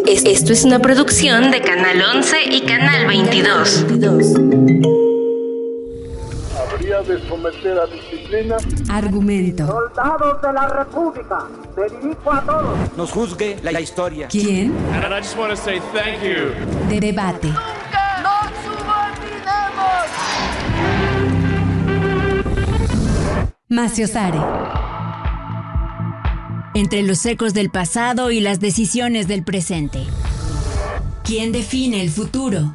Esto es una producción de Canal 11 y Canal 22. Habría de someter a disciplina. Argumento. Soldados de la República, me dirijo a todos. Nos juzgue la historia. ¿Quién? And I just want to say thank you. Debate. ¡Nunca nos subordinemos! Maciosare. Entre los ecos del pasado y las decisiones del presente. ¿Quién define el futuro?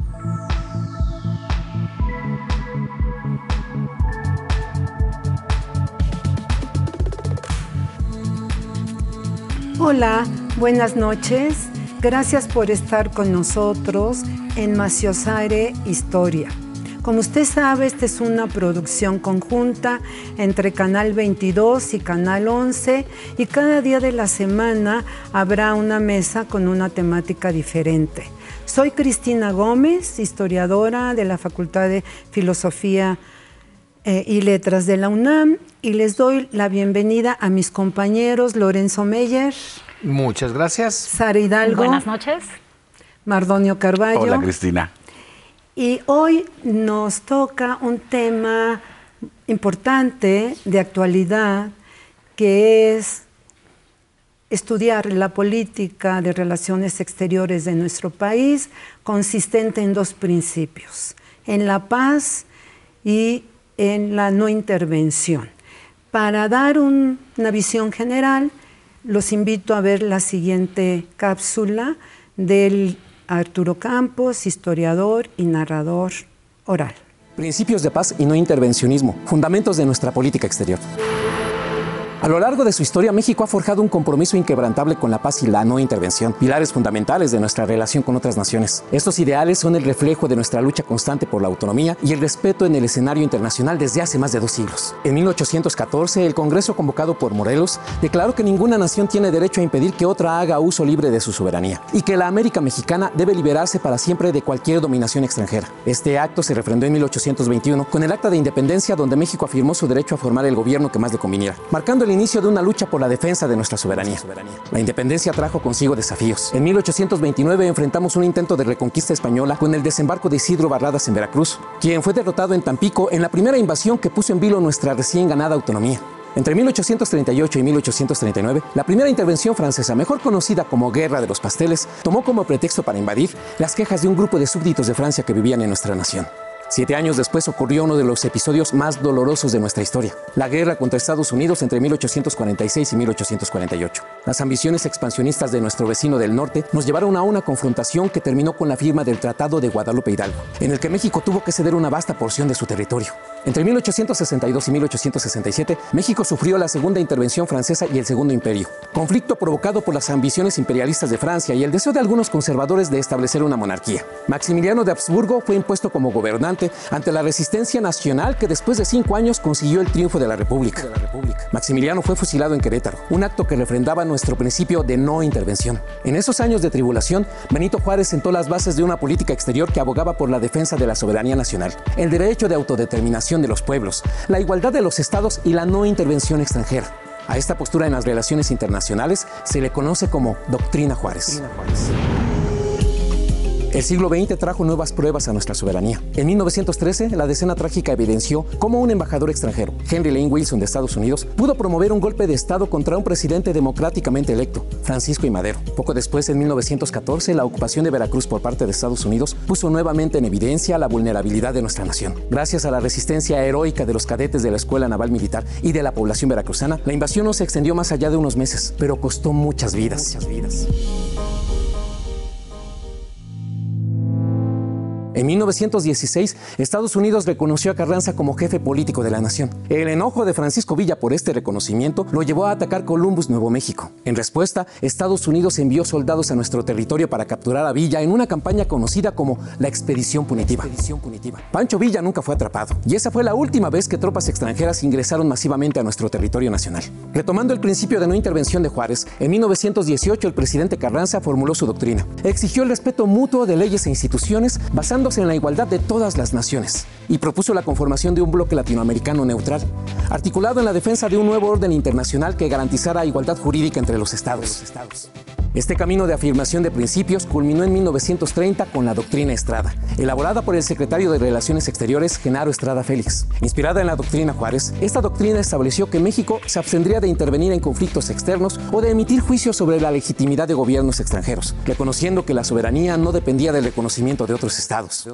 Hola, buenas noches. Gracias por estar con nosotros en Maciosare Historia. Como usted sabe, esta es una producción conjunta entre Canal 22 y Canal 11 y cada día de la semana habrá una mesa con una temática diferente. Soy Cristina Gómez, historiadora de la Facultad de Filosofía y Letras de la UNAM, y les doy la bienvenida a mis compañeros Lorenzo Meyer. Muchas gracias. Sara Hidalgo. Buenas noches. Mardonio Carballo. Hola, Cristina. Y hoy nos toca un tema importante de actualidad, que es estudiar la política de relaciones exteriores de nuestro país, consistente en dos principios: en la paz y en la no intervención. Para dar una visión general, los invito a ver la siguiente cápsula del Arturo Campos, historiador y narrador oral. Principios de paz y no intervencionismo, fundamentos de nuestra política exterior. A lo largo de su historia, México ha forjado un compromiso inquebrantable con la paz y la no intervención, pilares fundamentales de nuestra relación con otras naciones. Estos ideales son el reflejo de nuestra lucha constante por la autonomía y el respeto en el escenario internacional desde hace más de 2 siglos. En 1814, el Congreso, convocado por Morelos, declaró que ninguna nación tiene derecho a impedir que otra haga uso libre de su soberanía y que la América mexicana debe liberarse para siempre de cualquier dominación extranjera. Este acto se refrendó en 1821 con el Acta de Independencia, donde México afirmó su derecho a formar el gobierno que más le conviniera, marcando el inicio de una lucha por la defensa de nuestra soberanía. La independencia trajo consigo desafíos. En 1829 enfrentamos un intento de reconquista española con el desembarco de Isidro Barradas en Veracruz, quien fue derrotado en Tampico en la primera invasión que puso en vilo nuestra recién ganada autonomía. Entre 1838 y 1839, la primera intervención francesa, mejor conocida como Guerra de los Pasteles, tomó como pretexto para invadir las quejas de un grupo de súbditos de Francia que vivían en nuestra nación. 7 años después ocurrió uno de los episodios más dolorosos de nuestra historia: la guerra contra Estados Unidos entre 1846 y 1848. Las ambiciones expansionistas de nuestro vecino del norte nos llevaron a una confrontación que terminó con la firma del Tratado de Guadalupe Hidalgo, en el que México tuvo que ceder una vasta porción de su territorio. Entre 1862 y 1867, México sufrió la segunda intervención francesa y el Segundo Imperio, conflicto provocado por las ambiciones imperialistas de Francia y el deseo de algunos conservadores de establecer una monarquía. Maximiliano de Habsburgo fue impuesto como gobernante ante la resistencia nacional, que después de 5 años consiguió el triunfo de la República. Maximiliano fue fusilado en Querétaro, un acto que refrendaba nuestro principio de no intervención. En esos años de tribulación, Benito Juárez sentó las bases de una política exterior que abogaba por la defensa de la soberanía nacional, el derecho de autodeterminación de los pueblos, la igualdad de los estados y la no intervención extranjera. A esta postura en las relaciones internacionales se le conoce como Doctrina Juárez. El siglo XX trajo nuevas pruebas a nuestra soberanía. En 1913, la decena trágica evidenció cómo un embajador extranjero, Henry Lane Wilson de Estados Unidos, pudo promover un golpe de Estado contra un presidente democráticamente electo, Francisco I. Madero. Poco después, en 1914, la ocupación de Veracruz por parte de Estados Unidos puso nuevamente en evidencia la vulnerabilidad de nuestra nación. Gracias a la resistencia heroica de los cadetes de la Escuela Naval Militar y de la población veracruzana, la invasión no se extendió más allá de unos meses, pero costó muchas vidas. En 1916, Estados Unidos reconoció a Carranza como jefe político de la nación. El enojo de Francisco Villa por este reconocimiento lo llevó a atacar Columbus, Nuevo México. En respuesta, Estados Unidos envió soldados a nuestro territorio para capturar a Villa en una campaña conocida como la Expedición Punitiva. Pancho Villa nunca fue atrapado, y esa fue la última vez que tropas extranjeras ingresaron masivamente a nuestro territorio nacional. Retomando el principio de no intervención de Juárez, en 1918 el presidente Carranza formuló su doctrina. Exigió el respeto mutuo de leyes e instituciones basándose en la igualdad de todas las naciones y propuso la conformación de un bloque latinoamericano neutral, articulado en la defensa de un nuevo orden internacional que garantizara igualdad jurídica entre los estados. Este camino de afirmación de principios culminó en 1930 con la Doctrina Estrada, elaborada por el secretario de Relaciones Exteriores, Genaro Estrada Félix. Inspirada en la Doctrina Juárez, esta doctrina estableció que México se abstendría de intervenir en conflictos externos o de emitir juicios sobre la legitimidad de gobiernos extranjeros, reconociendo que la soberanía no dependía del reconocimiento de otros estados.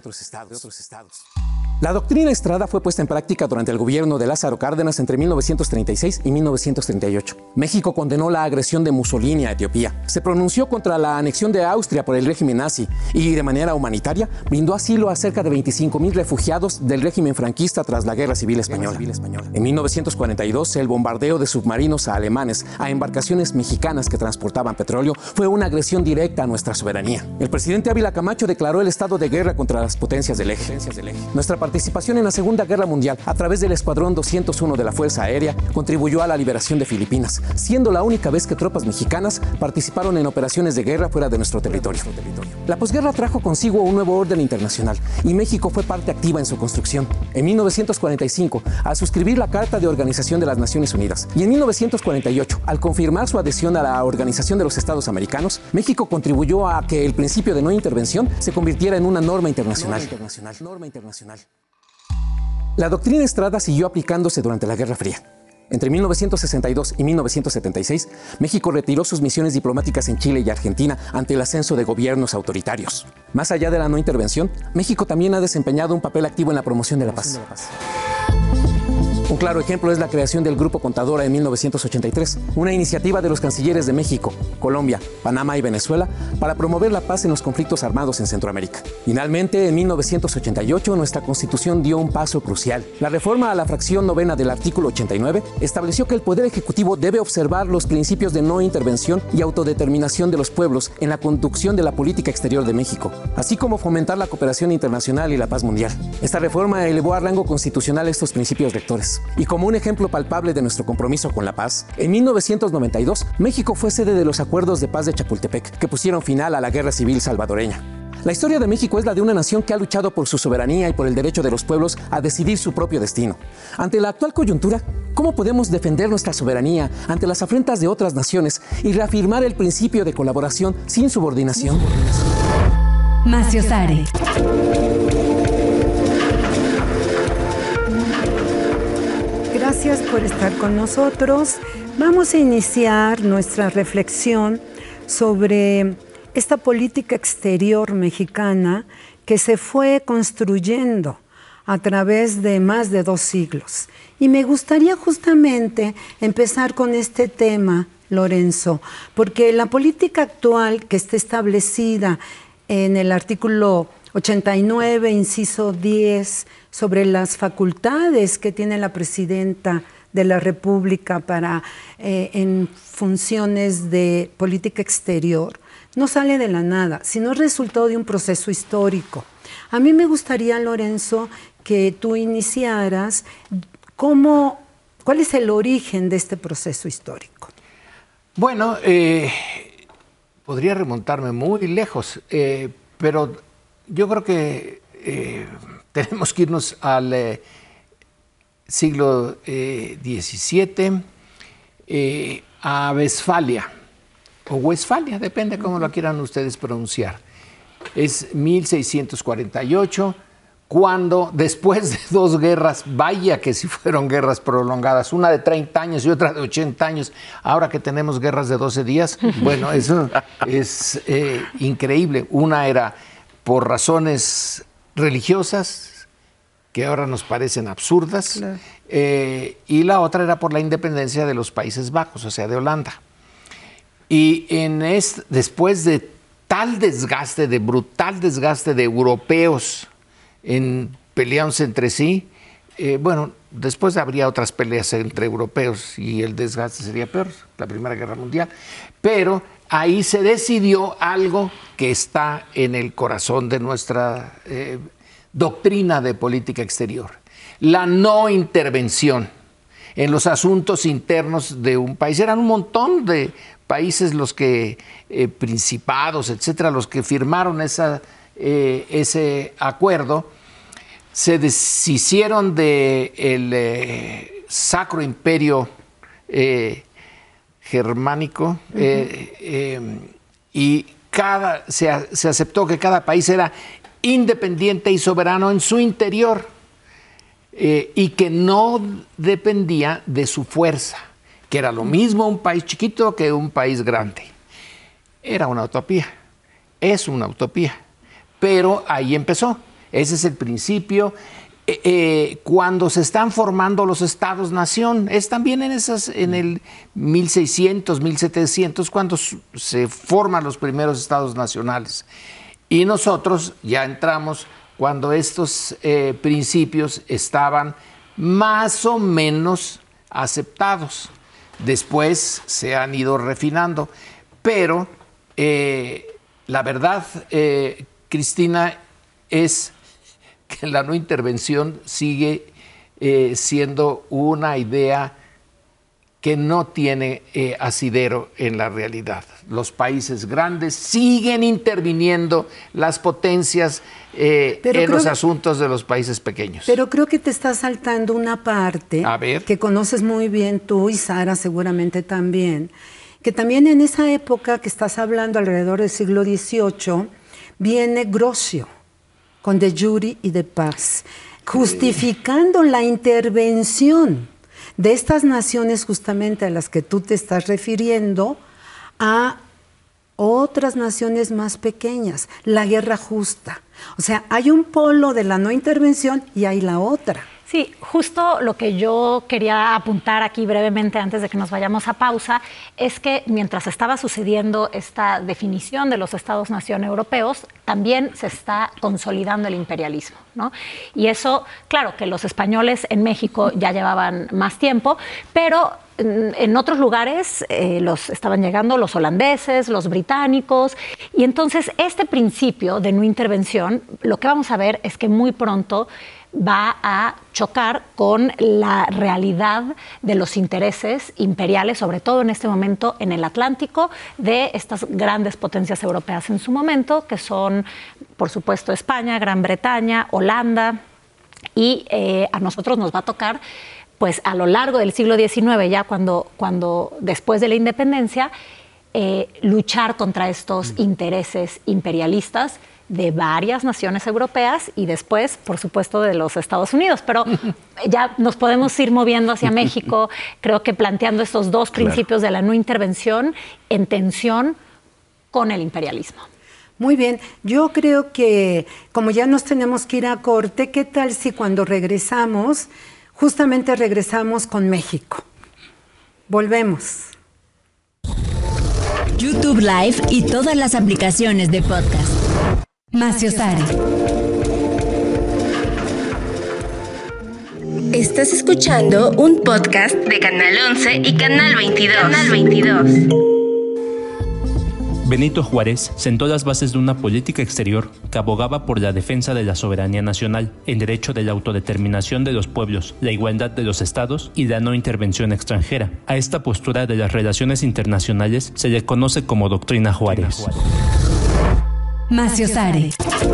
La Doctrina Estrada fue puesta en práctica durante el gobierno de Lázaro Cárdenas entre 1936 y 1938. México condenó la agresión de Mussolini a Etiopía, se pronunció contra la anexión de Austria por el régimen nazi y, de manera humanitaria, brindó asilo a cerca de 25,000 refugiados del régimen franquista tras la Guerra Civil Española. En 1942, el bombardeo de submarinos alemanes a embarcaciones mexicanas que transportaban petróleo fue una agresión directa a nuestra soberanía. El presidente Ávila Camacho declaró el estado de guerra contra las potencias del eje. Nuestra participación en la Segunda Guerra Mundial a través del Escuadrón 201 de la Fuerza Aérea contribuyó a la liberación de Filipinas, siendo la única vez que tropas mexicanas participaron en operaciones de guerra fuera de nuestro territorio. La posguerra trajo consigo un nuevo orden internacional y México fue parte activa en su construcción. En 1945, al suscribir la Carta de Organización de las Naciones Unidas, y en 1948, al confirmar su adhesión a la Organización de los Estados Americanos, México contribuyó a que el principio de no intervención se convirtiera en una norma internacional. La Doctrina Estrada siguió aplicándose durante la Guerra Fría. Entre 1962 y 1976, México retiró sus misiones diplomáticas en Chile y Argentina ante el ascenso de gobiernos autoritarios. Más allá de la no intervención, México también ha desempeñado un papel activo en la promoción de la paz. Un claro ejemplo es la creación del Grupo Contadora en 1983, una iniciativa de los cancilleres de México, Colombia, Panamá y Venezuela para promover la paz en los conflictos armados en Centroamérica. Finalmente, en 1988, nuestra Constitución dio un paso crucial. La reforma a la fracción 9ª del artículo 89 estableció que el Poder Ejecutivo debe observar los principios de no intervención y autodeterminación de los pueblos en la conducción de la política exterior de México, así como fomentar la cooperación internacional y la paz mundial. Esta reforma elevó a rango constitucional estos principios rectores. Y como un ejemplo palpable de nuestro compromiso con la paz, en 1992, México fue sede de los Acuerdos de Paz de Chapultepec, que pusieron final a la Guerra Civil salvadoreña. La historia de México es la de una nación que ha luchado por su soberanía y por el derecho de los pueblos a decidir su propio destino. Ante la actual coyuntura, ¿cómo podemos defender nuestra soberanía ante las afrentas de otras naciones y reafirmar el principio de colaboración sin subordinación? Macio Sare. Gracias por estar con nosotros. Vamos a iniciar nuestra reflexión sobre esta política exterior mexicana que se fue construyendo a través de más de 2 siglos. Y me gustaría justamente empezar con este tema, Lorenzo, porque la política actual que está establecida en el artículo 89, inciso 10, sobre las facultades que tiene la presidenta de la República para en funciones de política exterior, no sale de la nada, sino resultado de un proceso histórico. A mí me gustaría, Lorenzo, que tú iniciaras cuál es el origen de este proceso histórico. Bueno, podría remontarme muy lejos, pero yo creo que tenemos que irnos al siglo XVII, a Westfalia, o Westfalia, depende cómo lo quieran ustedes pronunciar. Es 1648, cuando después de 2 guerras, vaya que si fueron guerras prolongadas, una de 30 años y otra de 80 años, ahora que tenemos guerras de 12 días, bueno, eso es increíble. Una era por razones religiosas, que ahora nos parecen absurdas, claro. Y la otra era por la independencia de los Países Bajos, o sea, de Holanda. Y después de tal desgaste, de brutal desgaste de europeos peleándose entre sí, bueno, después habría otras peleas entre europeos y el desgaste sería peor, la Primera Guerra Mundial, pero ahí se decidió algo que está en el corazón de nuestra doctrina de política exterior: la no intervención en los asuntos internos de un país. Eran un montón de países los que, principados, etcétera, los que firmaron ese acuerdo. Se deshicieron del Sacro Imperio Germánico, y se aceptó que cada país era independiente y soberano en su interior y que no dependía de su fuerza, que era lo mismo un país chiquito que un país grande. Era una utopía, es una utopía, pero ahí empezó. Ese es el principio. Cuando se están formando los estados-nación, es también en el 1600, 1700, cuando se forman los primeros estados nacionales. Y nosotros ya entramos cuando estos principios estaban más o menos aceptados. Después se han ido refinando, pero la verdad, Cristina, es que la no intervención sigue siendo una idea que no tiene asidero en la realidad. Los países grandes siguen interviniendo las potencias en los asuntos de los países pequeños. Pero creo que te está saltando una parte que conoces muy bien tú y Sara seguramente también, que también en esa época que estás hablando, alrededor del siglo XVIII, viene Grocio con De Jure y de Paz, justificando la intervención de estas naciones justamente a las que tú te estás refiriendo a otras naciones más pequeñas, la guerra justa. O sea, hay un polo de la no intervención y hay la otra. Sí, justo lo que yo quería apuntar aquí brevemente antes de que nos vayamos a pausa es que mientras estaba sucediendo esta definición de los estados-nación europeos, también se está consolidando el imperialismo, ¿no? Y eso, claro, que los españoles en México ya llevaban más tiempo, pero en otros lugares los estaban llegando los holandeses, los británicos, y entonces este principio de no intervención, lo que vamos a ver es que muy pronto va a chocar con la realidad de los intereses imperiales, sobre todo en este momento en el Atlántico, de estas grandes potencias europeas en su momento, que son, por supuesto, España, Gran Bretaña, Holanda, y a nosotros nos va a tocar, pues a lo largo del siglo XIX, ya cuando después de la independencia, luchar contra estos intereses imperialistas de varias naciones europeas y después, por supuesto, de los Estados Unidos. Pero ya nos podemos ir moviendo hacia México, creo que planteando estos dos principios de la no intervención en tensión con el imperialismo. Muy bien, yo creo que como ya nos tenemos que ir a corte, ¿qué tal si cuando regresamos, justamente regresamos con México? Volvemos. YouTube Live y todas las aplicaciones de podcast. Maciosare. Estás escuchando un podcast de Canal 11 y Canal 22. Canal 22. Benito Juárez sentó las bases de una política exterior que abogaba por la defensa de la soberanía nacional, el derecho de la autodeterminación de los pueblos, la igualdad de los estados y la no intervención extranjera. A esta postura de las relaciones internacionales se le conoce como Doctrina Juárez. Maciosare.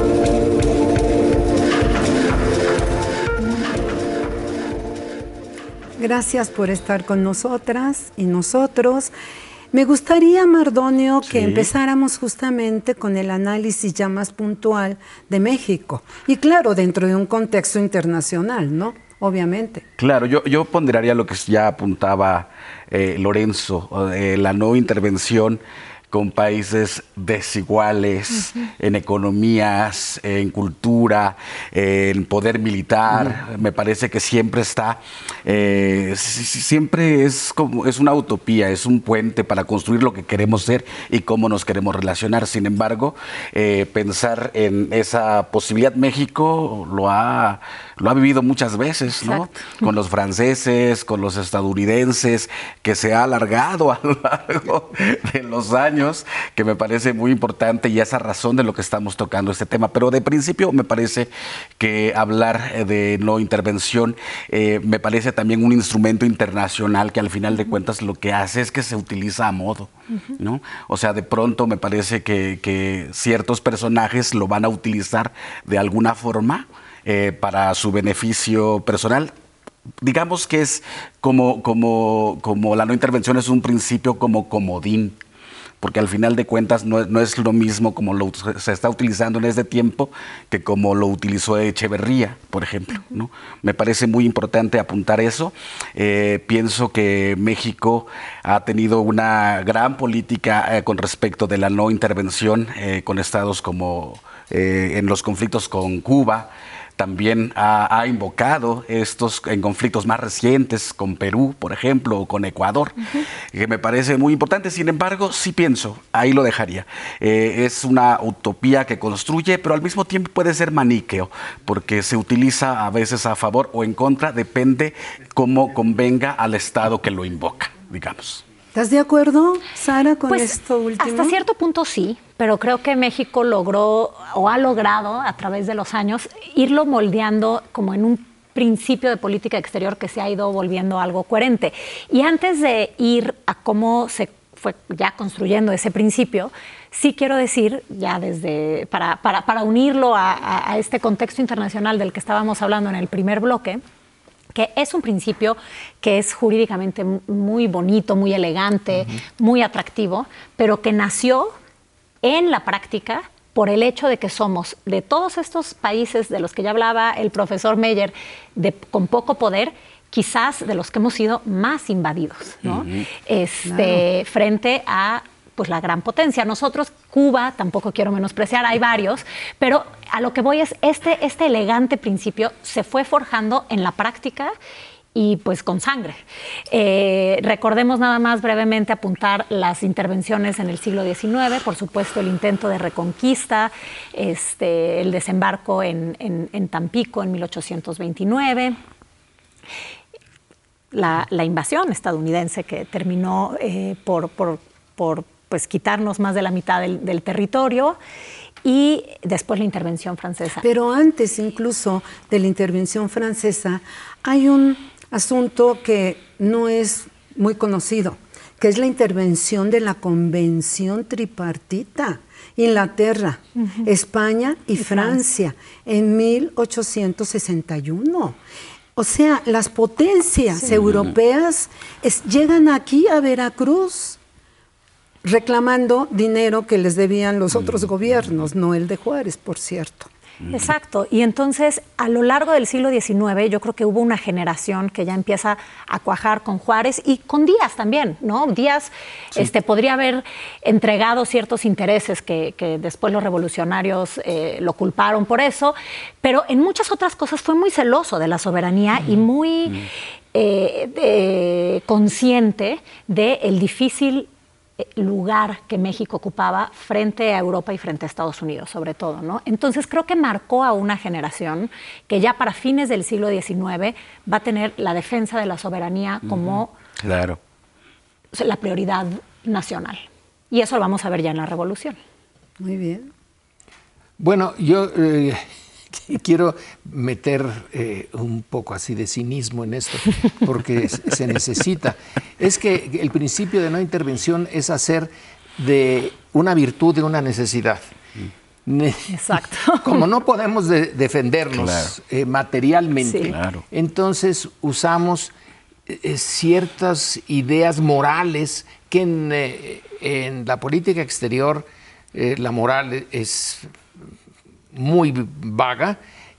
Gracias por estar con nosotras y nosotros. Me gustaría, Mardonio, que empezáramos justamente con el análisis ya más puntual de México. Y claro, dentro de un contexto internacional, ¿no? Obviamente. Claro, yo ponderaría lo que ya apuntaba Lorenzo, la no intervención con países desiguales en economías, en cultura, en poder militar. Me parece que siempre está, siempre es una utopía, es un puente para construir lo que queremos ser y cómo nos queremos relacionar. Sin embargo, pensar en esa posibilidad, México lo ha vivido muchas veces, ¿no? Con los franceses, con los estadounidenses, que se ha alargado a lo largo de los años, que me parece muy importante y esa razón de lo que estamos tocando este tema. Pero de principio me parece que hablar de no intervención me parece también un instrumento internacional que al final de cuentas lo que hace es que se utiliza a modo, ¿no? O sea, de pronto me parece que ciertos personajes lo van a utilizar de alguna forma para su beneficio personal. Digamos que es como la no intervención es un principio como comodín, porque al final de cuentas no es lo mismo como se está utilizando en este tiempo que como lo utilizó Echeverría, por ejemplo, ¿no? Me parece muy importante apuntar eso. Pienso que México ha tenido una gran política con respecto de la no intervención con estados como en los conflictos con Cuba. También ha invocado estos en conflictos más recientes con Perú, por ejemplo, o con Ecuador, que me parece muy importante. Sin embargo, sí pienso, ahí lo dejaría. Es una utopía que construye, pero al mismo tiempo puede ser maniqueo, porque se utiliza a veces a favor o en contra, depende cómo convenga al Estado que lo invoca, digamos. ¿Estás de acuerdo, Sara, con pues, esto último? Hasta cierto punto sí, pero creo que México logró o ha logrado a través de los años irlo moldeando como en un principio de política exterior que se ha ido volviendo algo coherente. Y antes de ir a cómo se fue ya construyendo ese principio, sí quiero decir, ya desde para unirlo a este contexto internacional del que estábamos hablando en el primer bloque, que es un principio que es jurídicamente muy bonito, muy elegante, muy atractivo, pero que nació en la práctica por el hecho de que somos de todos estos países de los que ya hablaba el profesor Meyer, con poco poder, quizás de los que hemos sido más invadidos, ¿no? Claro. Frente a pues la gran potencia. Nosotros, Cuba, tampoco quiero menospreciar, hay varios, pero a lo que voy es este elegante principio se fue forjando en la práctica y pues con sangre. Recordemos nada más brevemente apuntar las intervenciones en el siglo XIX, por supuesto el intento de reconquista, el desembarco en Tampico en 1829, la invasión estadounidense que terminó por pues quitarnos más de la mitad del territorio, y después la intervención francesa. Pero antes incluso de la intervención francesa hay un asunto que no es muy conocido, que es la intervención de la Convención Tripartita, Inglaterra, España y Francia, en 1861. O sea, las potencias europeas llegan aquí a Veracruz reclamando dinero que les debían los otros gobiernos, no el de Juárez, por cierto. Exacto, y entonces a lo largo del siglo XIX yo creo que hubo una generación que ya empieza a cuajar con Juárez y con Díaz también, ¿no? Díaz podría haber entregado ciertos intereses que después los revolucionarios lo culparon por eso, pero en muchas otras cosas fue muy celoso de la soberanía y muy consciente del difícil lugar que México ocupaba frente a Europa y frente a Estados Unidos, sobre todo, ¿no? Entonces creo que marcó a una generación que ya para fines del siglo XIX va a tener la defensa de la soberanía como la prioridad nacional. Y eso lo vamos a ver ya en la Revolución. Muy bien. Bueno, yo quiero meter un poco así de cinismo en esto, porque se necesita. Es que el principio de no intervención es hacer de una virtud de una necesidad. Exacto. Como no podemos defendernos materialmente, entonces usamos ciertas ideas morales que en la política exterior la moral es muy vaga,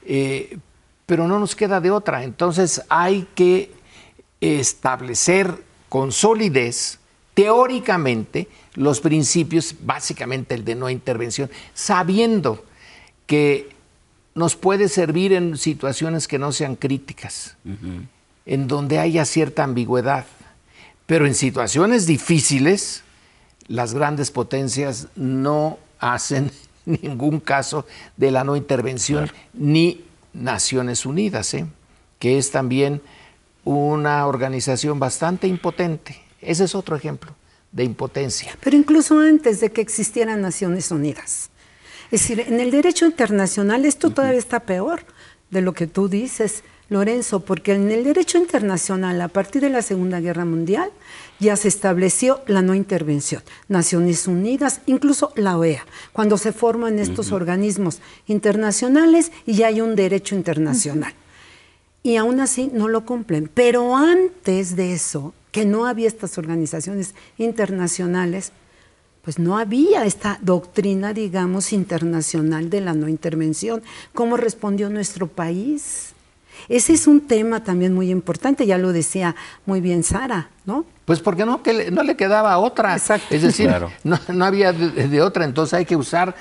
pero no nos queda de otra. Entonces hay que establecer con solidez, teóricamente, los principios, básicamente el de no intervención, sabiendo que nos puede servir en situaciones que no sean críticas, en donde haya cierta ambigüedad, pero en situaciones difíciles, las grandes potencias no hacen ningún caso de la no intervención, ni Naciones Unidas, que es también una organización bastante impotente. Ese es otro ejemplo de impotencia. Pero incluso antes de que existieran Naciones Unidas. Es decir, en el derecho internacional esto todavía está peor de lo que tú dices, Lorenzo, porque en el derecho internacional, a partir de la Segunda Guerra Mundial, ya se estableció la no intervención. Naciones Unidas, incluso la OEA, cuando se forman estos organismos internacionales y ya hay un derecho internacional. Y aún así no lo cumplen. Pero antes de eso, que no había estas organizaciones internacionales, pues no había esta doctrina, digamos, internacional de la no intervención. ¿Cómo respondió nuestro país? Ese es un tema también muy importante, ya lo decía muy bien Sara, ¿no? Pues porque no le quedaba otra. Exacto. Es decir, claro, no había de otra, entonces hay que usar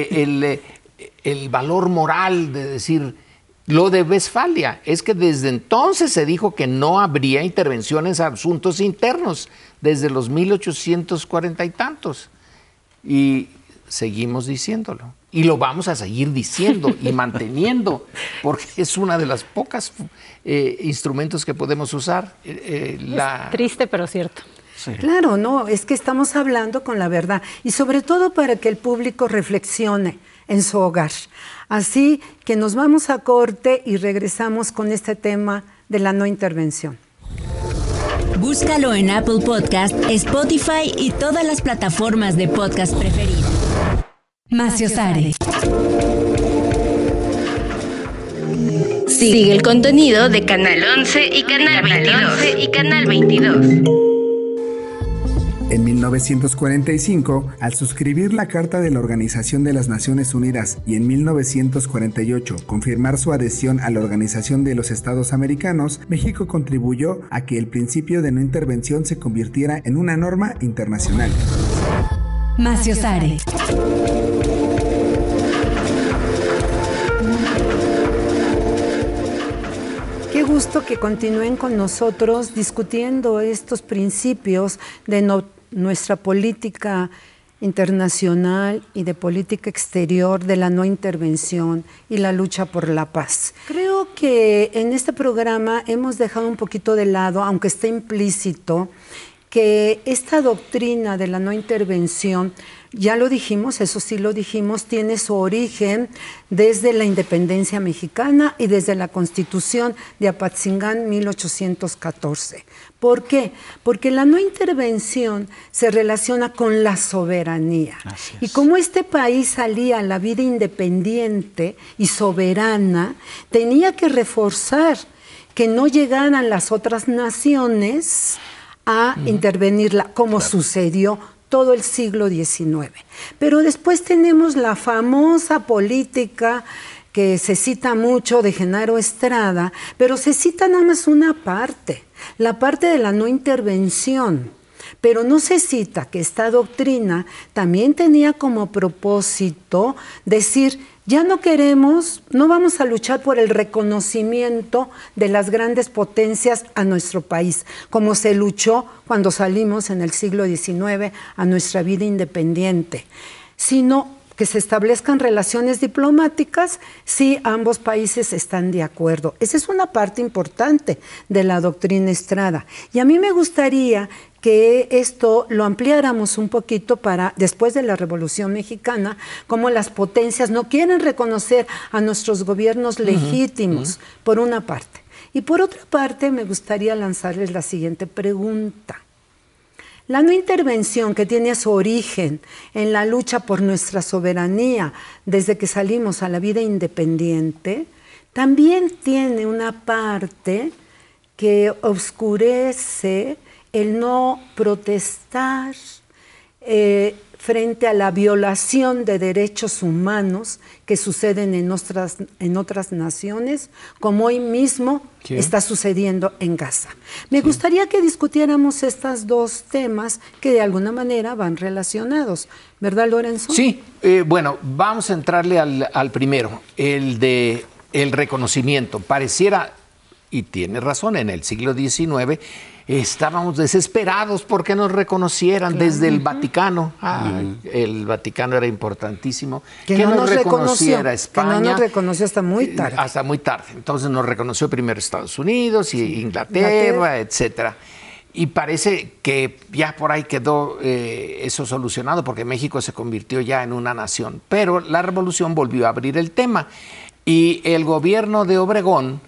el valor moral de decir lo de Westfalia. Es que desde entonces se dijo que no habría intervenciones a asuntos internos, desde los 1840 y tantos. Y seguimos diciéndolo. Y lo vamos a seguir diciendo y manteniendo, porque es una de las pocas instrumentos que podemos usar. Es triste, pero cierto. Sí. Claro, no, es que estamos hablando con la verdad y sobre todo para que el público reflexione en su hogar. Así que nos vamos a corte y regresamos con este tema de la no intervención. Búscalo en Apple Podcast, Spotify y todas las plataformas de podcast preferidas. Maciosare. Sigue el contenido de Canal 11 y Canal 22. En 1945, al suscribir la Carta de la Organización de las Naciones Unidas y en 1948 confirmar su adhesión a la Organización de los Estados Americanos, México contribuyó a que el principio de no intervención se convirtiera en una norma internacional. Maciosare. Qué gusto que continúen con nosotros discutiendo estos principios de nuestra política internacional y de política exterior, de la no intervención y la lucha por la paz. Creo que en este programa hemos dejado un poquito de lado, aunque esté implícito, que esta doctrina de la no intervención, ya lo dijimos, eso sí lo dijimos, tiene su origen desde la independencia mexicana y desde la Constitución de Apatzingán 1814. ¿Por qué? Porque la no intervención se relaciona con la soberanía. Y como este país salía a la vida independiente y soberana, tenía que reforzar que no llegaran las otras naciones a intervenirla, como sucedió todo el siglo XIX. Pero después tenemos la famosa política que se cita mucho de Genaro Estrada, pero se cita nada más una parte, la parte de la no intervención. Pero no se cita que esta doctrina también tenía como propósito decir, ya no queremos, no vamos a luchar por el reconocimiento de las grandes potencias a nuestro país, como se luchó cuando salimos en el siglo XIX a nuestra vida independiente, sino que se establezcan relaciones diplomáticas si ambos países están de acuerdo. Esa es una parte importante de la doctrina Estrada. Y a mí me gustaría que esto lo ampliáramos un poquito para, después de la Revolución Mexicana, cómo las potencias no quieren reconocer a nuestros gobiernos legítimos, por una parte. Y por otra parte, me gustaría lanzarles la siguiente pregunta. La no intervención, que tiene su origen en la lucha por nuestra soberanía desde que salimos a la vida independiente, también tiene una parte que oscurece el no protestar frente a la violación de derechos humanos que suceden en otras naciones, como hoy mismo está sucediendo en Gaza. Me gustaría que discutiéramos estos dos temas que de alguna manera van relacionados, ¿verdad, Lorenzo? Sí, bueno, vamos a entrarle al primero, el de el reconocimiento. Pareciera, y tiene razón, en el siglo XIX estábamos desesperados porque nos reconocieran desde el Vaticano. El Vaticano era importantísimo. Que no nos reconociera España. Que no nos reconoció hasta muy tarde. Hasta muy tarde. Entonces nos reconoció primero Estados Unidos y Inglaterra, etcétera. Y parece que ya por ahí quedó eso solucionado porque México se convirtió ya en una nación. Pero la revolución volvió a abrir el tema. Y el gobierno de Obregón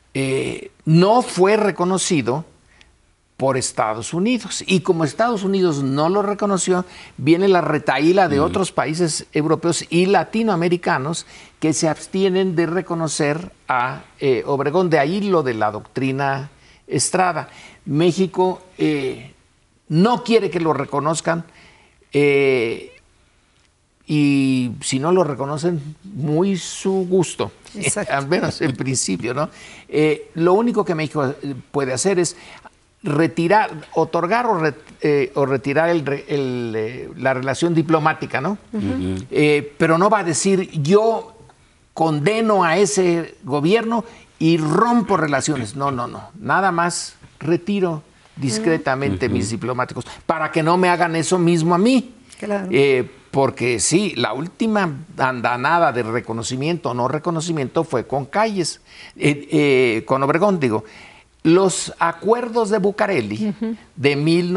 no fue reconocido por Estados Unidos. Y como Estados Unidos no lo reconoció, viene la retahíla de otros países europeos y latinoamericanos que se abstienen de reconocer a Obregón. De ahí lo de la doctrina Estrada. México no quiere que lo reconozcan y si no lo reconocen, muy su gusto, al menos en principio, ¿no? Lo único que México puede hacer es retirar, otorgar o retirar la relación diplomática, ¿no? Pero no va a decir yo condeno a ese gobierno y rompo relaciones. No. Nada más retiro discretamente mis diplomáticos para que no me hagan eso mismo a mí. Claro. Porque sí, la última andanada de reconocimiento o no reconocimiento fue con Calles, con Obregón, digo. Los acuerdos de Bucareli de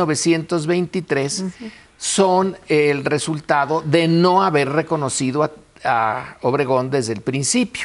1923 son el resultado de no haber reconocido a Obregón desde el principio.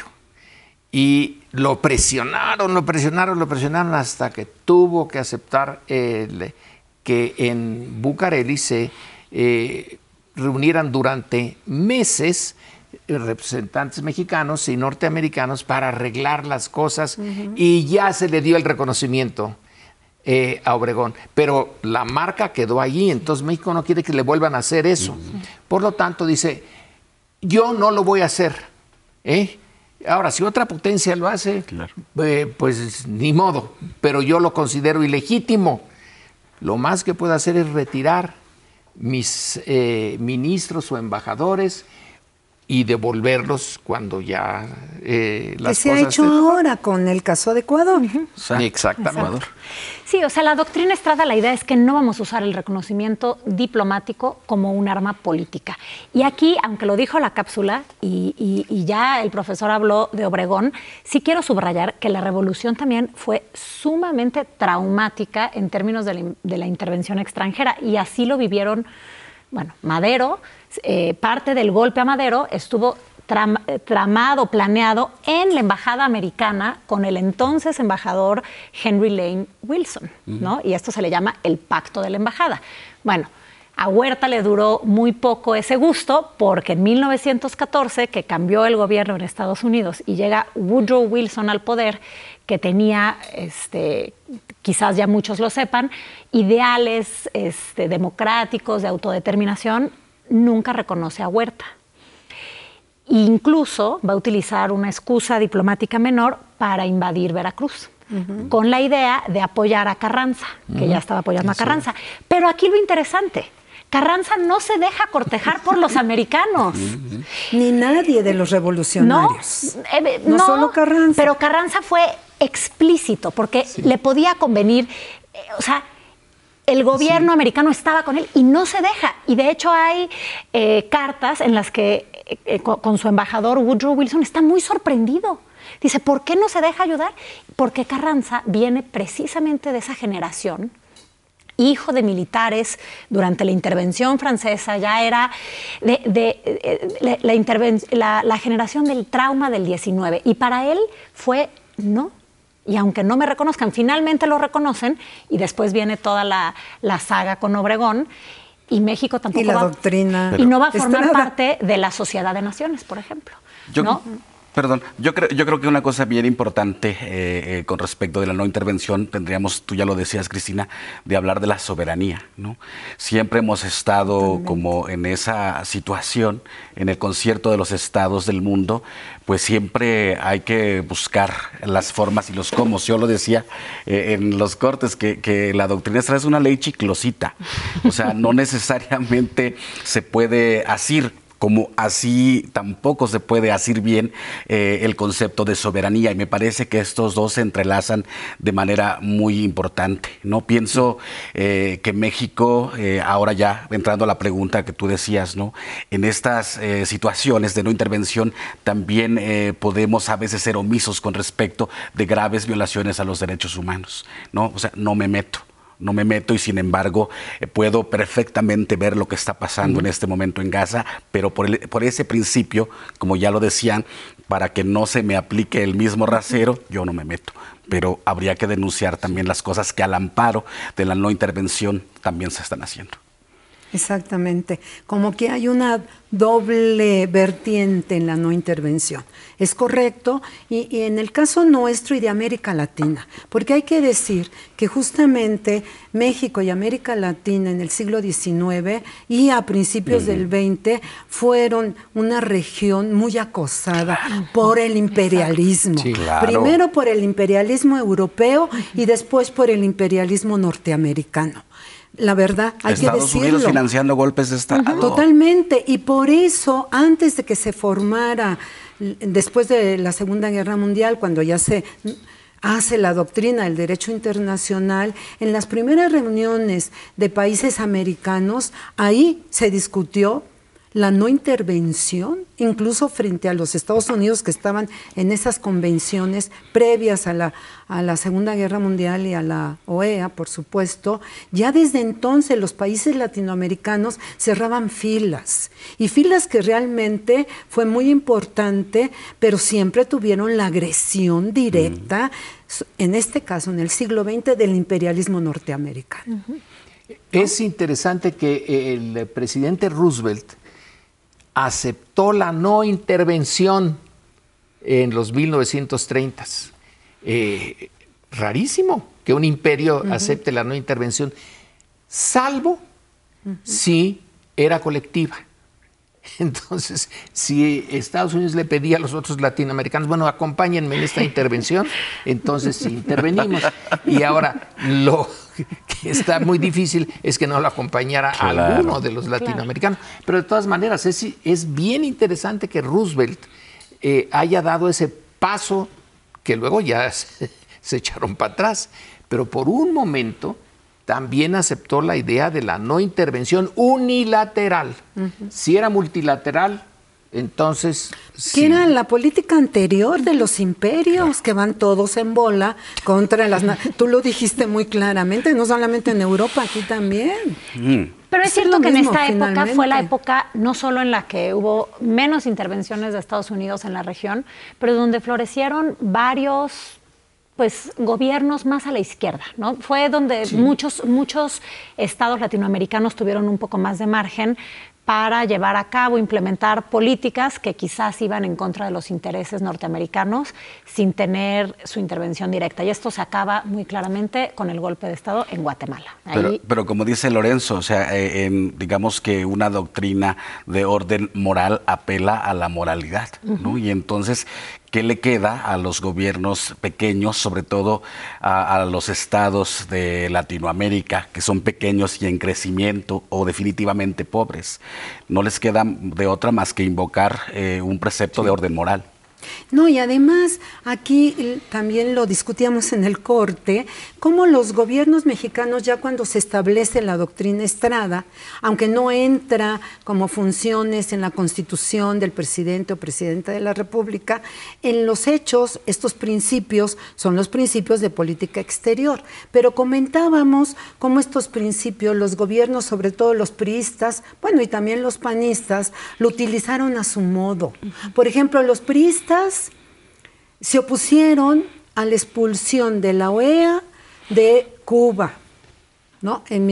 Y lo presionaron hasta que tuvo que aceptar que en Bucareli se reunieran durante meses representantes mexicanos y norteamericanos para arreglar las cosas y ya se le dio el reconocimiento a Obregón. Pero la marca quedó allí, entonces México no quiere que le vuelvan a hacer eso. Por lo tanto, dice, yo no lo voy a hacer. Ahora, si otra potencia lo hace, pues ni modo, pero yo lo considero ilegítimo. Lo más que puedo hacer es retirar mis ministros o embajadores y devolverlos cuando ya las cosas... se ha hecho ahora con el caso de Ecuador. Exactamente. Sí, o sea, la doctrina Estrada, la idea es que no vamos a usar el reconocimiento diplomático como un arma política. Y aquí, aunque lo dijo la cápsula y ya el profesor habló de Obregón, sí quiero subrayar que la revolución también fue sumamente traumática en términos de la intervención extranjera, y así lo vivieron, bueno, Madero. Parte del golpe a Madero estuvo tramado, planeado en la embajada americana con el entonces embajador Henry Lane Wilson, ¿no? Y esto se le llama el pacto de la embajada. Bueno, a Huerta le duró muy poco ese gusto, porque en 1914, que cambió el gobierno en Estados Unidos y llega Woodrow Wilson al poder, que tenía, quizás ya muchos lo sepan, ideales democráticos de autodeterminación, nunca reconoce a Huerta. Incluso va a utilizar una excusa diplomática menor para invadir Veracruz, con la idea de apoyar a Carranza, que ya estaba apoyando a Carranza. Pero aquí lo interesante, Carranza no se deja cortejar por los americanos. Ni nadie de los revolucionarios. No, solo Carranza. Pero Carranza fue explícito, porque le podía convenir, el gobierno americano estaba con él y no se deja. Y de hecho hay cartas en las que con su embajador Woodrow Wilson está muy sorprendido. Dice, ¿por qué no se deja ayudar? Porque Carranza viene precisamente de esa generación, hijo de militares durante la intervención francesa, ya era la generación del trauma del 19. Y para él fue no. Y aunque no me reconozcan, finalmente lo reconocen, y después viene toda la saga con Obregón, y México tampoco y la doctrina. Y no va a formar parte de la Sociedad de Naciones, por ejemplo. Perdón, yo creo que una cosa bien importante con respecto de la no intervención, tendríamos, tú ya lo decías, Cristina, de hablar de la soberanía, ¿no? Siempre hemos estado como en esa situación, en el concierto de los estados del mundo, pues siempre hay que buscar las formas y los cómo. Yo lo decía en los cortes, que la doctrina Estrada es una ley chiclosita, o sea, no necesariamente se puede asir, como así tampoco se puede asir bien el concepto de soberanía, y me parece que estos dos se entrelazan de manera muy importante, ¿no? Pienso que México, ahora ya entrando a la pregunta que tú decías, ¿no? En estas situaciones de no intervención también podemos a veces ser omisos con respecto de graves violaciones a los derechos humanos, ¿no? O sea, no me meto, y sin embargo puedo perfectamente ver lo que está pasando en este momento en Gaza, pero por ese principio, como ya lo decían, para que no se me aplique el mismo rasero, yo no me meto. Pero habría que denunciar también las cosas que al amparo de la no intervención también se están haciendo. Exactamente, como que hay una doble vertiente en la no intervención. Es correcto, y en el caso nuestro y de América Latina, porque hay que decir que justamente México y América Latina en el siglo XIX y a principios del XX fueron una región muy acosada por el imperialismo. Sí, claro. Primero por el imperialismo europeo y después por el imperialismo norteamericano. La verdad, hay que decirlo. Estados Unidos financiando golpes de Estado. Totalmente, y por eso, antes de que se formara, después de la Segunda Guerra Mundial, cuando ya se hace la doctrina del derecho internacional, en las primeras reuniones de países americanos, ahí se discutió la no intervención, incluso frente a los Estados Unidos que estaban en esas convenciones previas a la Segunda Guerra Mundial y a la OEA, por supuesto. Ya desde entonces los países latinoamericanos cerraban filas, y filas que realmente fue muy importante, pero siempre tuvieron la agresión directa, en este caso en el siglo XX, del imperialismo norteamericano. Es interesante que el presidente Roosevelt aceptó la no intervención en los 1930s. Rarísimo que un imperio acepte la no intervención, salvo si era colectiva. Entonces, si Estados Unidos le pedía a los otros latinoamericanos, bueno, acompáñenme en esta intervención, entonces sí intervenimos. Y ahora lo que está muy difícil es que no lo acompañara alguno de los latinoamericanos. Pero de todas maneras, es bien interesante que Roosevelt haya dado ese paso que luego ya se echaron para atrás. Pero por un momento también aceptó la idea de la no intervención unilateral. Si era multilateral, entonces... Que era la política anterior de los imperios, que van todos en bola contra las... Tú lo dijiste muy claramente, no solamente en Europa, aquí también. Pero es cierto que en esta época fue la época no solo en la que hubo menos intervenciones de Estados Unidos en la región, pero donde florecieron varios gobiernos más a la izquierda, ¿no? Fue donde muchos estados latinoamericanos tuvieron un poco más de margen para llevar a cabo, implementar políticas que quizás iban en contra de los intereses norteamericanos sin tener su intervención directa. Y esto se acaba muy claramente con el golpe de Estado en Guatemala. Pero como dice Lorenzo, o sea, digamos que una doctrina de orden moral apela a la moralidad, ¿no? Y entonces, ¿qué le queda a los gobiernos pequeños, sobre todo a los estados de Latinoamérica, que son pequeños y en crecimiento o definitivamente pobres? No les queda de otra más que invocar un precepto de orden moral. No, y además aquí también lo discutíamos en el corte, cómo los gobiernos mexicanos ya cuando se establece la doctrina Estrada, aunque no entra como funciones en la Constitución del presidente o presidenta de la República, en los hechos estos principios son los principios de política exterior. Pero comentábamos cómo estos principios los gobiernos, sobre todo los priistas, bueno, y también los panistas, lo utilizaron a su modo. Por ejemplo, los priistas se opusieron a la expulsión de la OEA de Cuba, ¿no? En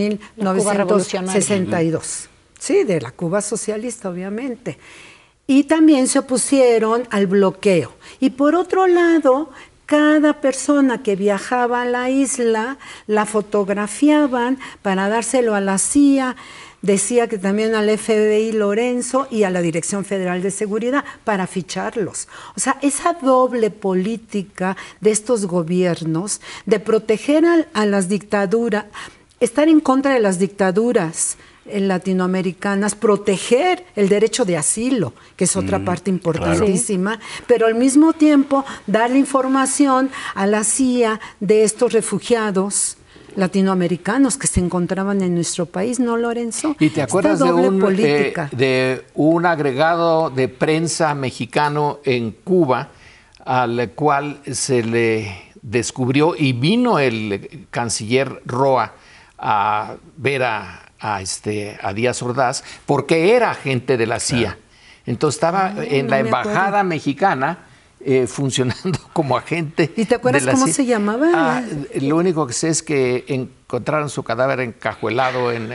1962. Sí, de la Cuba socialista, obviamente. Y también se opusieron al bloqueo. Y por otro lado, cada persona que viajaba a la isla la fotografiaban para dárselo a la CIA. Decía que también al FBI Lorenzo y a la Dirección Federal de Seguridad para ficharlos. O sea, esa doble política de estos gobiernos de proteger a las dictaduras, estar en contra de las dictaduras latinoamericanas, proteger el derecho de asilo, que es otra parte importantísima, pero al mismo tiempo darle información a la CIA de estos refugiados latinoamericanos que se encontraban en nuestro país, ¿no, Lorenzo? ¿Y te acuerdas de un agregado de prensa mexicano en Cuba al cual se le descubrió y vino el canciller Roa a ver a Díaz Ordaz porque era agente de la CIA? Entonces estaba en la embajada mexicana funcionando como agente. ¿Y te acuerdas cómo se llamaba? Lo único que sé es que encontraron su cadáver encajuelado en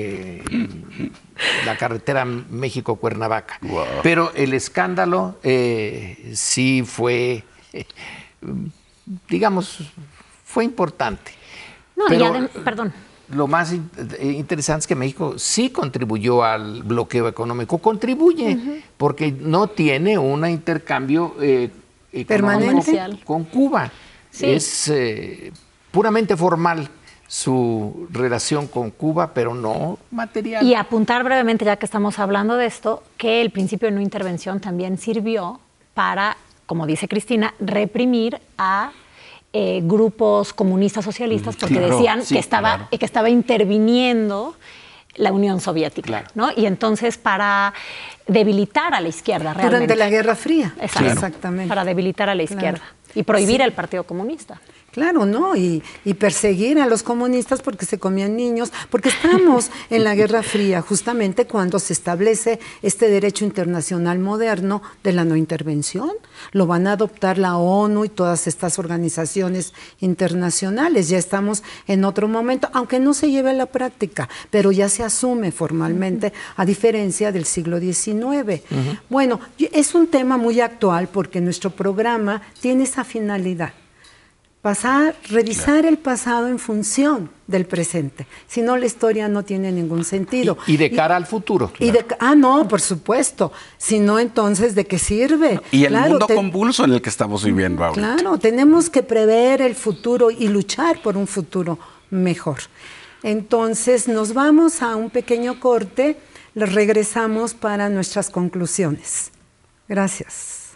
la carretera México-Cuernavaca. Wow. Pero el escándalo sí fue, digamos, fue importante. No, pero, perdón. Lo más interesante es que México sí contribuyó al bloqueo económico. Contribuye porque no tiene un intercambio permanente con Cuba. Sí. Es puramente formal su relación con Cuba, pero no material. Y apuntar brevemente, ya que estamos hablando de esto, que el principio de no intervención también sirvió para, como dice Cristina, reprimir a grupos comunistas socialistas porque decían que estaba interviniendo la Unión Soviética, ¿no? Y entonces para debilitar a la izquierda realmente. Durante la Guerra Fría. Exactamente. Para debilitar a la izquierda y prohibir el Partido Comunista. Claro, ¿no? Y perseguir a los comunistas porque se comían niños, porque estamos en la Guerra Fría, justamente cuando se establece este derecho internacional moderno de la no intervención. Lo van a adoptar la ONU y todas estas organizaciones internacionales. Ya estamos en otro momento, aunque no se lleve a la práctica, pero ya se asume formalmente, a diferencia del siglo XIX. Bueno, es un tema muy actual porque nuestro programa tiene esa finalidad. Revisar el pasado en función del presente. Si no, la historia no tiene ningún sentido. Y de cara al futuro. No, por supuesto. Si no, entonces, ¿de qué sirve? Y el mundo convulso en el que estamos viviendo ahora. Claro, tenemos que prever el futuro y luchar por un futuro mejor. Entonces, nos vamos a un pequeño corte, regresamos para nuestras conclusiones. Gracias.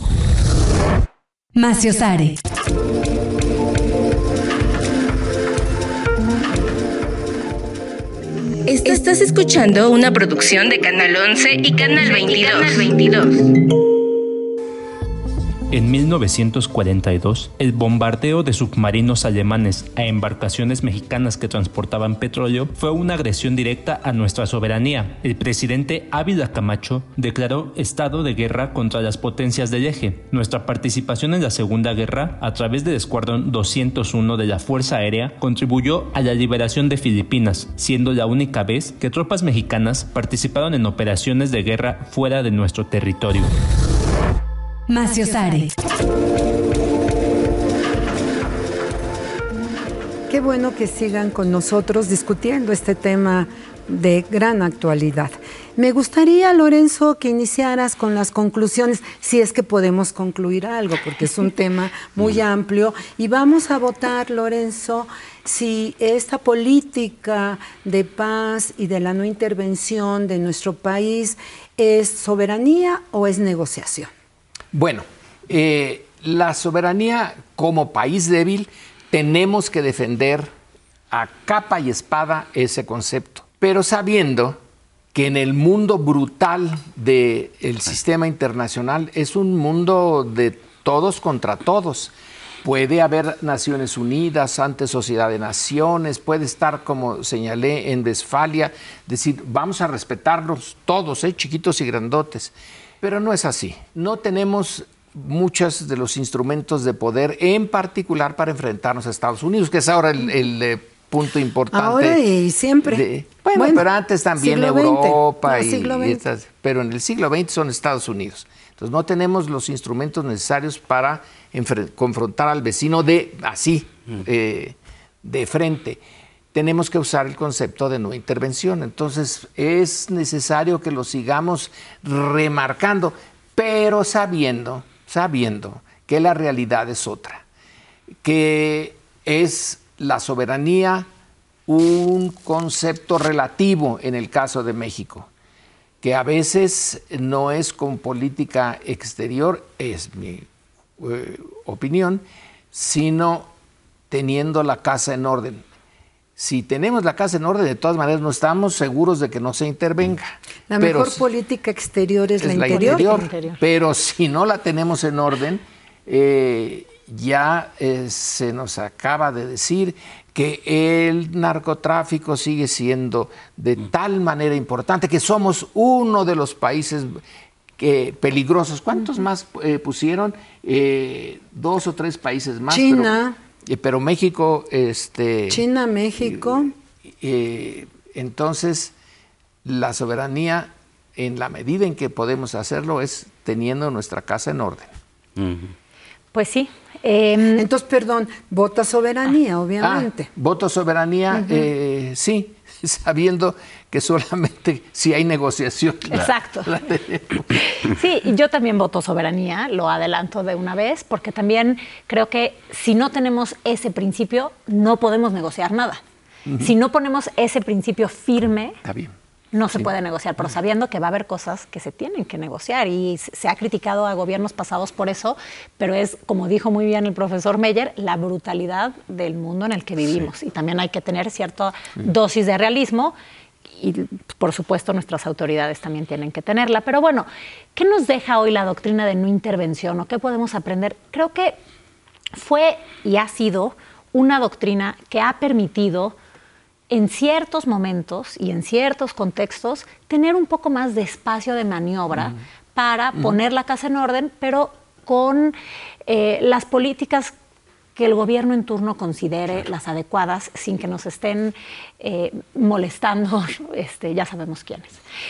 Maciosare. Estás escuchando una producción de Canal 11 y Canal 22. En 1942, el bombardeo de submarinos alemanes a embarcaciones mexicanas que transportaban petróleo fue una agresión directa a nuestra soberanía. El presidente Ávila Camacho declaró estado de guerra contra las potencias del eje. Nuestra participación en la Segunda Guerra, a través del Escuadrón 201 de la Fuerza Aérea, contribuyó a la liberación de Filipinas, siendo la única vez que tropas mexicanas participaron en operaciones de guerra fuera de nuestro territorio. Maciosare. Qué bueno que sigan con nosotros discutiendo este tema de gran actualidad. Me gustaría, Lorenzo, que iniciaras con las conclusiones, si es que podemos concluir algo, porque es un tema muy amplio. Y vamos a votar, Lorenzo, si esta política de paz y de la no intervención de nuestro país es soberanía o es negociación. Bueno, la soberanía como país débil tenemos que defender a capa y espada ese concepto, pero sabiendo que en el mundo brutal del sistema internacional es un mundo de todos contra todos. Puede haber Naciones Unidas, antes Sociedad de Naciones, puede estar, como señalé, en Westfalia, decir, vamos a respetarnos todos, chiquitos y grandotes. Pero no es así. No tenemos muchos de los instrumentos de poder, en particular para enfrentarnos a Estados Unidos, que es ahora el punto importante. Ahora y siempre. Bueno, pero antes también Europa, pero en el siglo XX son Estados Unidos. Entonces no tenemos los instrumentos necesarios para confrontar al vecino de frente. Tenemos que usar el concepto de no intervención. Entonces es necesario que lo sigamos remarcando, pero sabiendo que la realidad es otra, que es la soberanía un concepto relativo en el caso de México, que a veces no es con política exterior, es mi opinión, sino teniendo la casa en orden. Si tenemos la casa en orden, de todas maneras no estamos seguros de que no se intervenga. La mejor política exterior es la interior. Pero si no la tenemos en orden, ya se nos acaba de decir que el narcotráfico sigue siendo de tal manera importante que somos uno de los países peligrosos. ¿Cuántos más pusieron? 2 o 3 países más. China. Pero México... China, México. Entonces, la soberanía, en la medida en que podemos hacerlo, es teniendo nuestra casa en orden. Pues sí. Entonces, perdón, vota soberanía, obviamente. Voto soberanía, sí, sabiendo que solamente si hay negociación. Exacto. Sí, yo también voto soberanía, lo adelanto de una vez, porque también creo que si no tenemos ese principio, no podemos negociar nada. Si no ponemos ese principio firme, está bien. No se puede negociar, pero sabiendo que va a haber cosas que se tienen que negociar, y se ha criticado a gobiernos pasados por eso, pero es, como dijo muy bien el profesor Meyer, la brutalidad del mundo en el que vivimos. Y también hay que tener cierta dosis de realismo, y por supuesto nuestras autoridades también tienen que tenerla. Pero bueno, ¿qué nos deja hoy la doctrina de no intervención o qué podemos aprender? Creo que fue y ha sido una doctrina que ha permitido en ciertos momentos y en ciertos contextos tener un poco más de espacio de maniobra para poner la casa en orden, pero con las políticas que el gobierno en turno considere las adecuadas, sin que nos estén molestando, ya sabemos quiénes.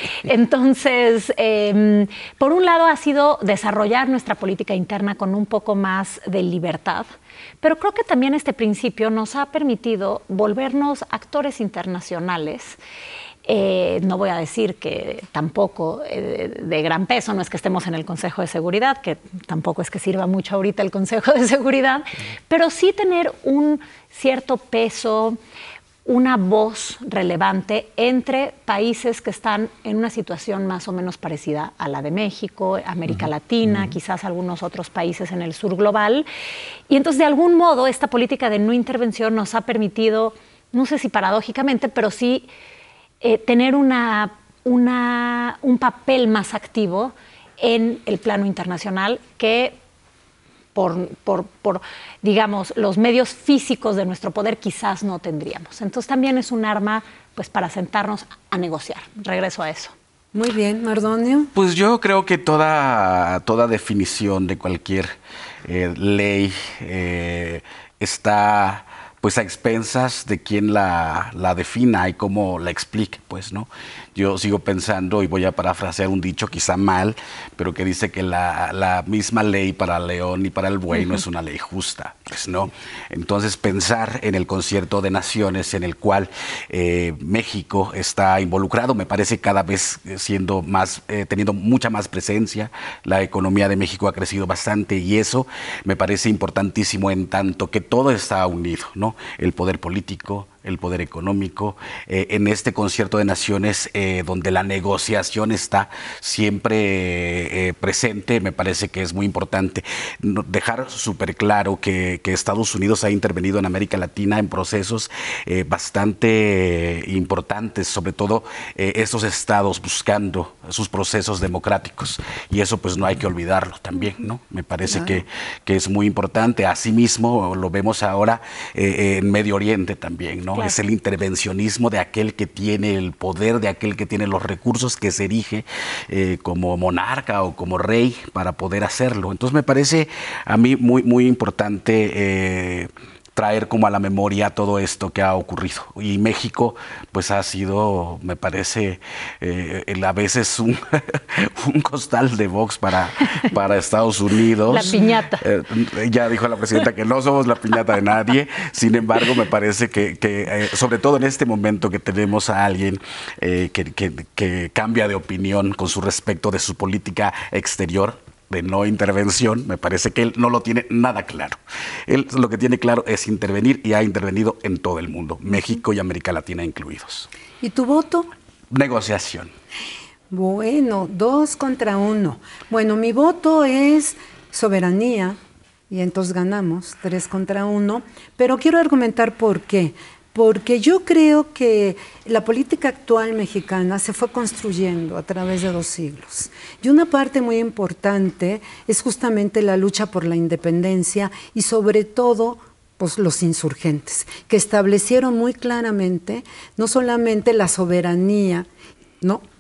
Entonces, por un lado ha sido desarrollar nuestra política interna con un poco más de libertad, pero creo que también este principio nos ha permitido volvernos actores internacionales. No voy a decir que tampoco de gran peso, no es que estemos en el Consejo de Seguridad, que tampoco es que sirva mucho ahorita el Consejo de Seguridad, pero sí tener un cierto peso, una voz relevante entre países que están en una situación más o menos parecida a la de México, América Latina, quizás algunos otros países en el sur global. Y entonces, de algún modo, esta política de no intervención nos ha permitido, no sé si paradójicamente, pero sí tener un papel más activo en el plano internacional que por digamos, los medios físicos de nuestro poder quizás no tendríamos. Entonces también es un arma pues para sentarnos a negociar. Regreso a eso. Muy bien, Mardonio. Pues yo creo que toda definición de cualquier ley está pues a expensas de quién la defina y cómo la explique, pues, ¿no? Yo sigo pensando, y voy a parafrasear un dicho quizá mal, pero que dice que la misma ley para el león y para el buey no es una ley justa, pues, ¿no? Entonces, pensar en el concierto de naciones en el cual México está involucrado, me parece cada vez siendo más, teniendo mucha más presencia. La economía de México ha crecido bastante y eso me parece importantísimo, en tanto que todo está unido, ¿no? El poder político, el poder económico, en este concierto de naciones donde la negociación está siempre presente. Me parece que es muy importante dejar súper claro que Estados Unidos ha intervenido en América Latina en procesos bastante importantes, sobre todo estos estados buscando sus procesos democráticos, y eso pues no hay que olvidarlo también, ¿no? Me parece que es muy importante. Asimismo lo vemos ahora en Medio Oriente también, ¿no? Claro. Es el intervencionismo de aquel que tiene el poder, de aquel que tiene los recursos, que se erige como monarca o como rey para poder hacerlo. Entonces me parece a mí muy importante traer como a la memoria todo esto que ha ocurrido. Y México pues ha sido, me parece, a veces un costal de box para Estados Unidos. La piñata. Ya dijo la presidenta que no somos la piñata de nadie. Sin embargo, me parece que sobre todo en este momento que tenemos a alguien que cambia de opinión con su respecto de su política exterior, de no intervención, me parece que él no lo tiene nada claro. Él lo que tiene claro es intervenir, y ha intervenido en todo el mundo, México y América Latina incluidos. ¿Y tu voto? Negociación. Bueno, 2 contra 1. Bueno, mi voto es soberanía, y entonces ganamos 3 contra 1, pero quiero argumentar por qué. Porque yo creo que la política actual mexicana se fue construyendo a través de 2 siglos. Y una parte muy importante es justamente la lucha por la independencia y sobre todo pues, los insurgentes, que establecieron muy claramente no solamente la soberanía, ¿no?,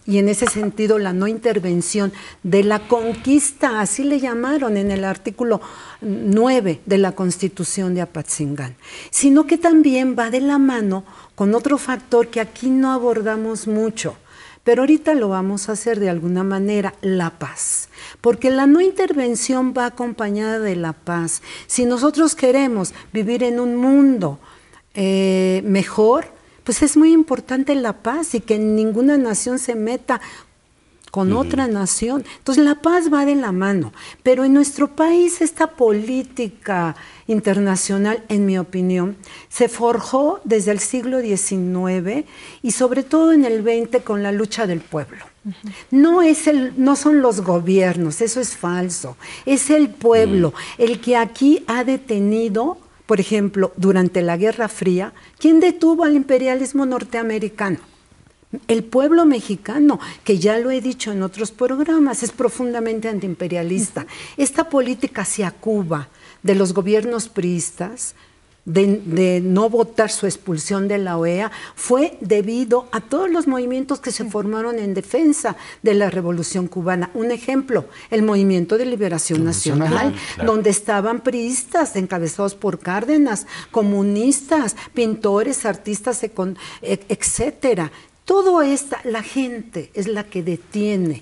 y en ese sentido la no intervención de la conquista, así le llamaron en el artículo 9 de la Constitución de Apatzingán, sino que también va de la mano con otro factor que aquí no abordamos mucho, pero ahorita lo vamos a hacer de alguna manera, la paz. Porque la no intervención va acompañada de la paz. Si nosotros queremos vivir en un mundo mejor, pues es muy importante la paz y que ninguna nación se meta con otra nación. Entonces la paz va de la mano, pero en nuestro país esta política internacional, en mi opinión, se forjó desde el siglo XIX y sobre todo en el XX con la lucha del pueblo. No son los gobiernos, eso es falso, es el pueblo el que aquí ha detenido. Por ejemplo, durante la Guerra Fría, ¿quién detuvo al imperialismo norteamericano? El pueblo mexicano, que ya lo he dicho en otros programas, es profundamente antiimperialista. Esta política hacia Cuba de los gobiernos priistas, de no votar su expulsión de la OEA, fue debido a todos los movimientos que se formaron en defensa de la Revolución Cubana. Un ejemplo, el Movimiento de Liberación Nacional, claro, donde estaban priistas encabezados por Cárdenas, comunistas, pintores, artistas, etcétera. Todo esto, la gente es la que detiene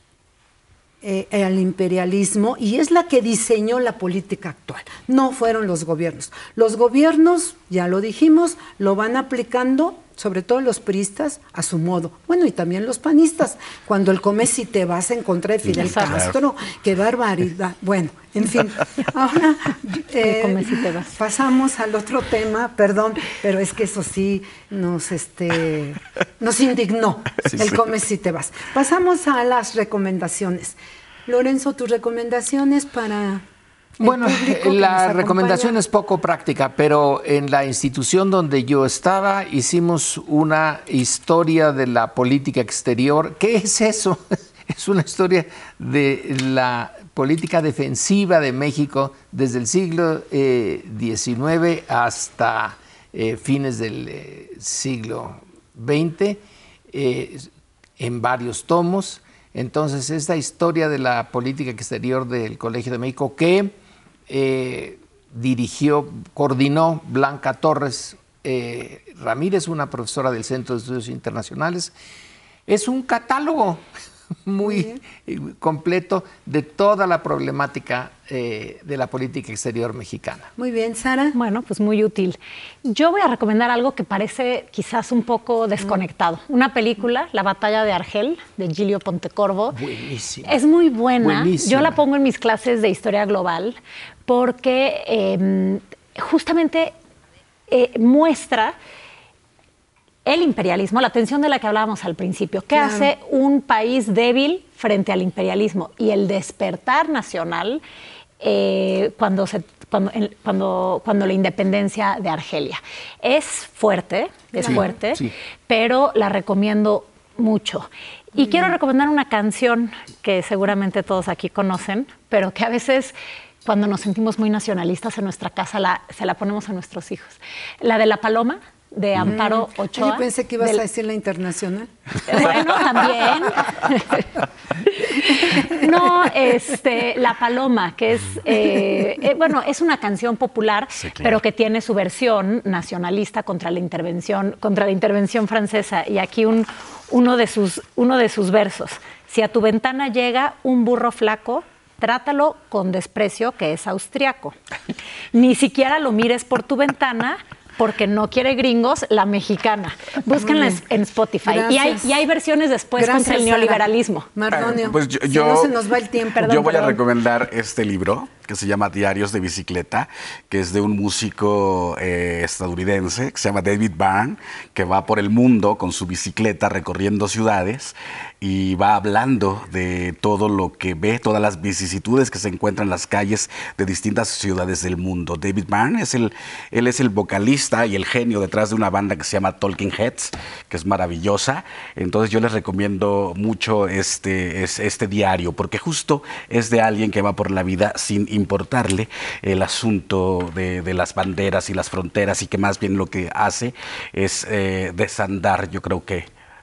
al imperialismo y es la que diseñó la política actual. No fueron los gobiernos. Los gobiernos, ya lo dijimos, lo van aplicando, sobre todo los priistas, a su modo. Bueno, y también los panistas. Cuando el come si te vas en contra de Fidel Castro, qué barbaridad. Bueno, en fin. Ahora pasamos al otro tema, perdón, pero es que eso sí nos indignó, come si te vas. Pasamos a las recomendaciones. Lorenzo, tus recomendaciones para... Bueno, la recomendación es poco práctica, pero en la institución donde yo estaba hicimos una historia de la política exterior. ¿Qué es eso? Es una historia de la política defensiva de México desde el siglo XIX hasta fines del siglo XX, en varios tomos. Entonces, esta historia de la política exterior del Colegio de México que coordinó Blanca Torres Ramírez, una profesora del Centro de Estudios Internacionales, es un catálogo muy completo de toda la problemática de la política exterior mexicana. Muy bien, Sara. Bueno, pues muy útil. Yo voy a recomendar algo que parece quizás un poco desconectado. Una película, La Batalla de Argel, de Gilio Pontecorvo. Buenísima. Es muy buena. Buenísima. Yo la pongo en mis clases de historia global porque justamente muestra el imperialismo, la tensión de la que hablábamos al principio. ¿Qué hace un país débil frente al imperialismo? Y el despertar nacional cuando la independencia de Argelia. Es fuerte, sí, pero la recomiendo mucho. Y quiero recomendar una canción que seguramente todos aquí conocen, pero que a veces, cuando nos sentimos muy nacionalistas en nuestra casa, se la ponemos a nuestros hijos. La de La Paloma, de Amparo Ochoa. Yo pensé que ibas a decir la internacional. Bueno, también. No, La Paloma, que es, bueno, es una canción popular, sí, claro, pero que tiene su versión nacionalista contra la intervención francesa. Y aquí uno de sus versos. Si a tu ventana llega un burro flaco, trátalo con desprecio, que es austriaco. Ni siquiera lo mires por tu ventana, porque no quiere gringos, la mexicana. Búsquenla en Spotify. Y hay versiones después contra el neoliberalismo. Mardonio, pues si no se nos va el tiempo. Yo voy a recomendar este libro que se llama Diarios de Bicicleta, que es de un músico estadounidense que se llama David Byrne, que va por el mundo con su bicicleta recorriendo ciudades y va hablando de todo lo que ve, todas las vicisitudes que se encuentran en las calles de distintas ciudades del mundo. David Byrne él es el vocalista y el genio detrás de una banda que se llama Talking Heads, que es maravillosa. Entonces yo les recomiendo mucho este diario, porque justo es de alguien que va por la vida sin importarle el asunto de las banderas y las fronteras, y que más bien lo que hace es desandar, yo creo que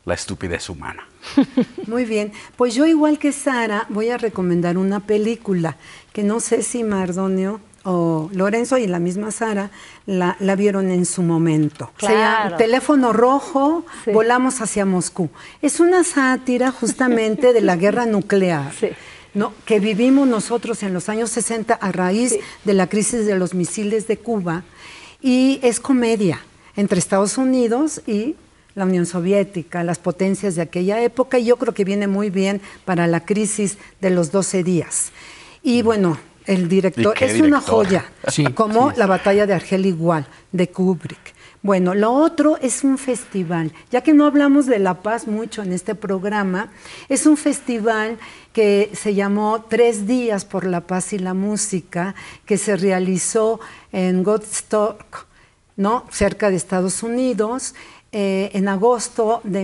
la estupidez humana. Muy bien, pues yo igual que Sara voy a recomendar una película que no sé si Mardonio o Lorenzo y la misma Sara la vieron en su momento. Claro. Se llama Teléfono Rojo, sí. Volamos hacia Moscú. Es una sátira justamente de la guerra nuclear. Sí. ¿No? Que vivimos nosotros en los años 60 a raíz de la crisis de los misiles de Cuba, y es comedia entre Estados Unidos y la Unión Soviética, las potencias de aquella época, y yo creo que viene muy bien para la crisis de los 12 días. Y bueno, el director es una joya, como La Batalla de Argel igual, de Kubrick. Bueno, lo otro es un festival, ya que no hablamos de la paz mucho en este programa, es un festival que se llamó 3 días por la paz y la música, que se realizó en Woodstock, ¿no? Cerca de Estados Unidos, en agosto de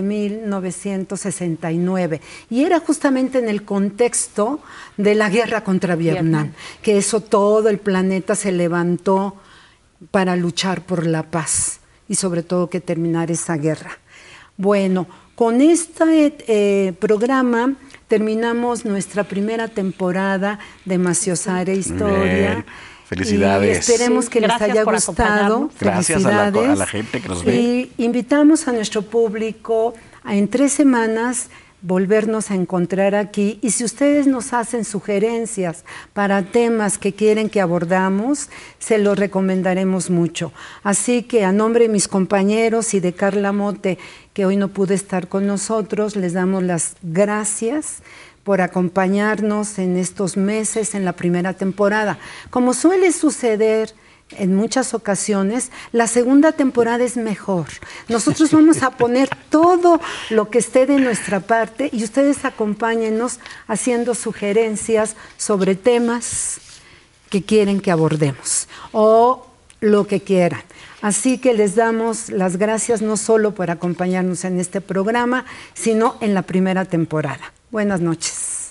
1969. Y era justamente en el contexto de la guerra contra Vietnam, que eso todo el planeta se levantó para luchar por la paz y sobre todo que terminar esa guerra. Bueno, con este programa terminamos nuestra primera temporada de Maciosare Historia. Bien. Felicidades. Y esperemos que les haya gustado. Gracias a la gente que nos ve. Y invitamos a nuestro público a en 3 semanas volvernos a encontrar aquí, y si ustedes nos hacen sugerencias para temas que quieren que abordamos, se los recomendaremos mucho. Así que a nombre de mis compañeros y de Carla Mote, que hoy no pude estar con nosotros, les damos las gracias por acompañarnos en estos meses en la primera temporada. Como suele suceder en muchas ocasiones, la segunda temporada es mejor. Nosotros vamos a poner todo lo que esté de nuestra parte y ustedes acompáñennos haciendo sugerencias sobre temas que quieren que abordemos o lo que quieran. Así que les damos las gracias no solo por acompañarnos en este programa, sino en la primera temporada. Buenas noches.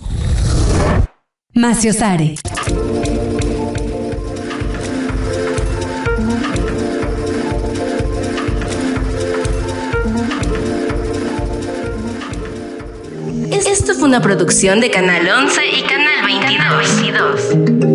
Maciosare. Esto fue una producción de Canal 11 y Canal 22.